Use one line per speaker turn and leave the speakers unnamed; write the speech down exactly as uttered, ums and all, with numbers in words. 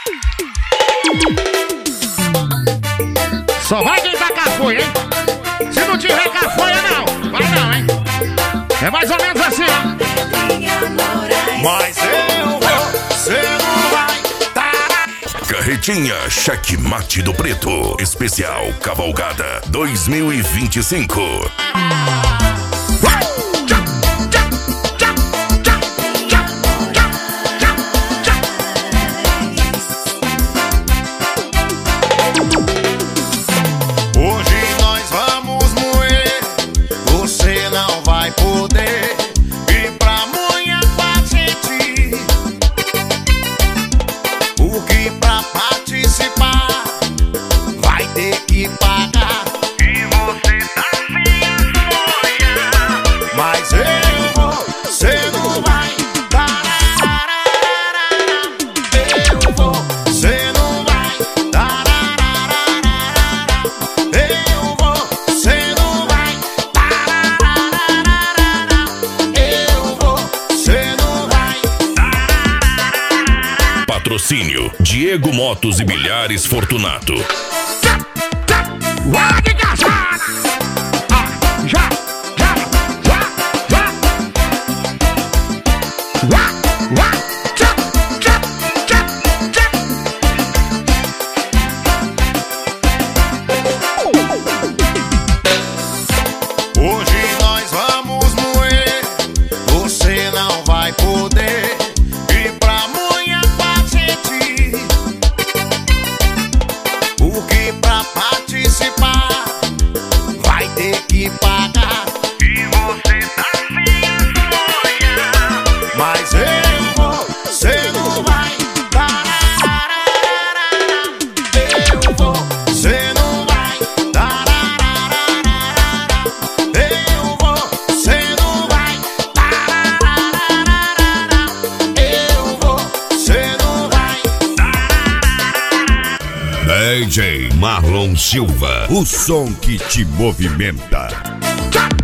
Só vai quem tá cafonha, hein? Se não tiver cafonha, não. Vai não, hein? É mais ou menos assim, ó.
Mas eu vou, cê não vai.
Carretinha Checkmate do Preto. Especial Cavalgada dois mil e vinte e cinco.
Hoje nós vamos moer, você não vai poder vir pra moer com a gente. Porque pra participar vai ter que pagar. E você tá sem a folha. Mas eu vou, cê não vai. Eu vou, cê não vai. Eu vou, cê não vai. Eu vou, cê não vai.
Patrocínio Diego Motos e Bilhares Fortunato.
Vai de caçada! Ah, já, já, já, já. Vá, vá, tchá, tchá, tchá, tchá.
Hoje nós vamos moer, você não vai poder ir pra moer com a gente. Porque pra participar vai ter que pagar. E você tá sem a folha. Mas eu vou, cê não vai. Eu vou, cê não vai. Eu vou, cê não vai. Eu vou, cê não vai.
D J Marlon Silva, o som que te movimenta.
Tchá,